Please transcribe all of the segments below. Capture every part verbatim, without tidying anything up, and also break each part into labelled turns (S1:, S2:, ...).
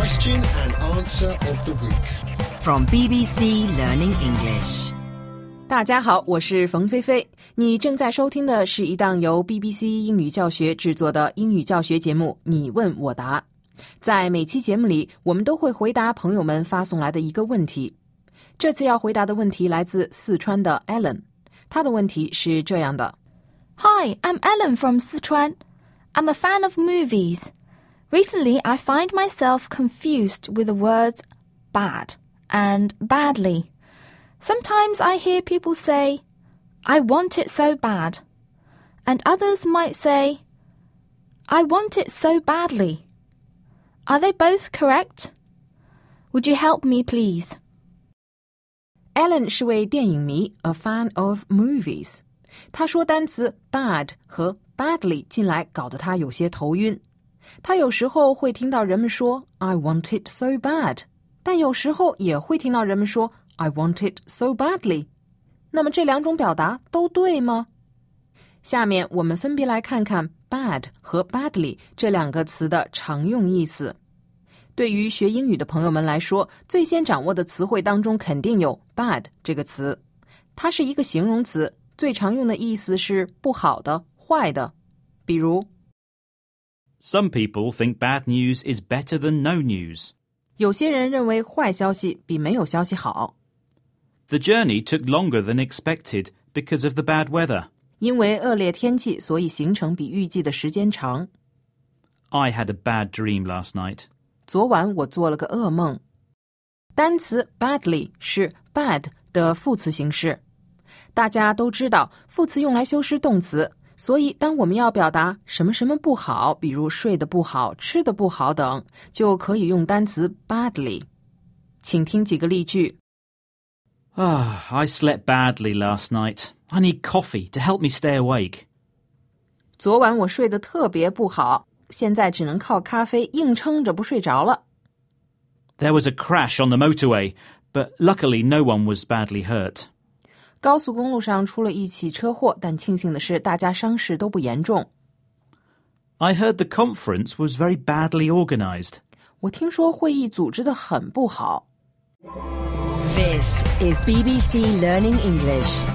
S1: Question and answer of the week.
S2: From B B C Learning English.
S3: 大家好，我是冯菲菲。你正在收听的是一档由 B B C 英语教学制作的英语教学节目，你问我答。在每期节目里，我们都会回答朋友们发送来的一个问题。这次要回答的问题来自四川的 Ellen， 她的问题是这样的。
S4: Hi, I'm Ellen from Sichuan. I'm a fan of movies. Recently, I find myself confused with the words bad and badly. Sometimes I hear people say, I want it so bad. And others might say, I want it so badly. Are they both correct? Would you help me, please?
S3: Ellen 是位电影迷 ，a fan of movies。他说单词 bad 和 badly 进来搞得他有些头晕。他有时候会听到人们说 I want it so bad， 但有时候也会听到人们说 I want it so badly。 那么这两种表达都对吗？下面我们分别来看看 bad 和 badly 这两个词的常用意思。对于学英语的朋友们来说，最先掌握的词汇当中肯定有 bad 这个词。它是一个形容词，最常用的意思是不好的、坏的。比如
S5: Some people think bad news is better than no news.
S3: 有些人认为坏消息比没有消息好。
S5: The journey took longer than expected because of the bad weather.
S3: 因为恶劣天气，所以行程比预计的时间长。
S5: I had a bad dream last night.
S3: 昨晚我做了个噩梦。单词 badly 是 bad 的副词形式。大家都知道，副词用来修饰动词，所以当我们要表达什么什么不好，比如睡得不好、吃得不好等，就可以用单词 badly。请听几个例句。
S5: Ah, I slept badly last night. I need coffee to help me stay awake.
S3: 昨晚我睡得特别不好，现在只能靠咖啡硬撑着不睡着了。
S5: There was a crash on the motorway, but luckily no one was badly hurt.
S3: 高速公路上出了一起车祸，但庆幸的是大家伤势都不严重。
S5: I heard the conference was very badly organized.
S3: 我听说会议组织得很不好。
S2: This is B B C Learning English.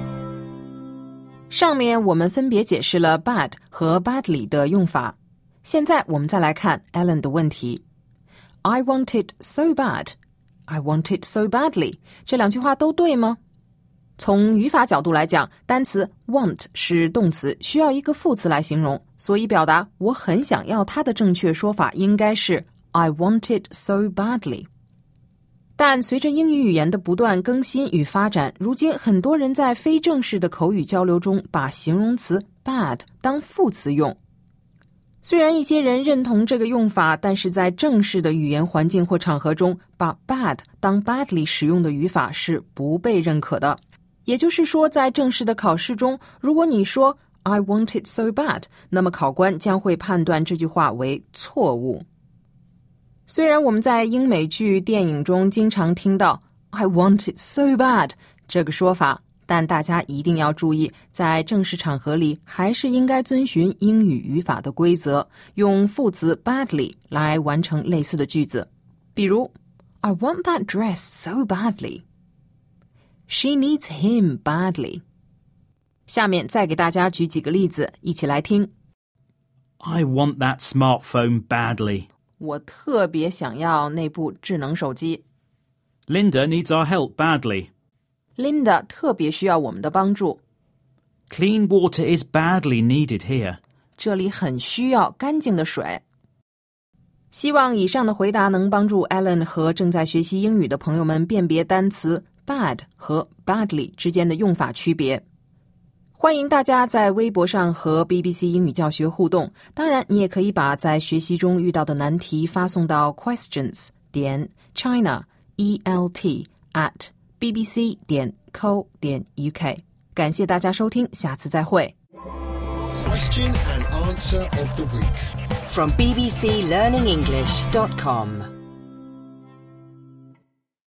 S3: 上面我们分别解释了 bad 和 badly 的用法。现在我们再来看 Ellen 的问题。I want it so bad. I want it so badly. 这两句话都对吗？从语法角度来讲，单词 want 是动词，需要一个副词来形容，所以表达我很想要它的正确说法应该是 I want it so badly。 但随着英语语言的不断更新与发展，如今很多人在非正式的口语交流中把形容词 bad 当副词用。虽然一些人认同这个用法，但是在正式的语言环境或场合中，把 bad 当 badly 使用的语法是不被认可的。也就是说，在正式的考试中，如果你说 I want it so bad， 那么考官将会判断这句话为错误。虽然我们在英美剧、电影中经常听到 I want it so bad 这个说法，但大家一定要注意，在正式场合里还是应该遵循英语语法的规则，用副词 badly 来完成类似的句子。比如 I want that dress so badly。She needs him badly. 下面再给大家举几个例子，一起来听。
S5: I want that smartphone badly.
S3: 我特别想要那部智能手机。
S5: Linda needs our help badly.
S3: Linda 特别需要我们的帮助。
S5: Clean water is badly needed here.
S3: 这里很需要干净的水。希望以上的回答能帮助 Ellen 和正在学习英语的朋友们辨别单词bad 和 badly 之间的用法区别。欢迎大家在微博上和 B B C 英语教学互动，当然你也可以把在学习中遇到的难题发送到 questions 点 china e l t at b b c 点 co 点 u k。 感谢大家收听，下次再会。
S1: Question and answer of the week.
S2: From b b c learning english dot com